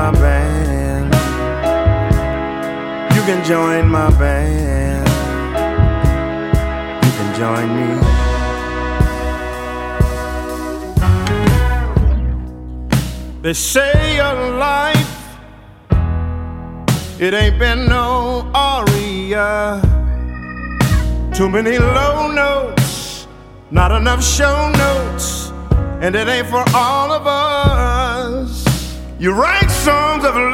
my band. You can join my band. You can join me. They say your life, it ain't been no aria. Too many low notes, not enough show notes, and it ain't for all of us. You write songs of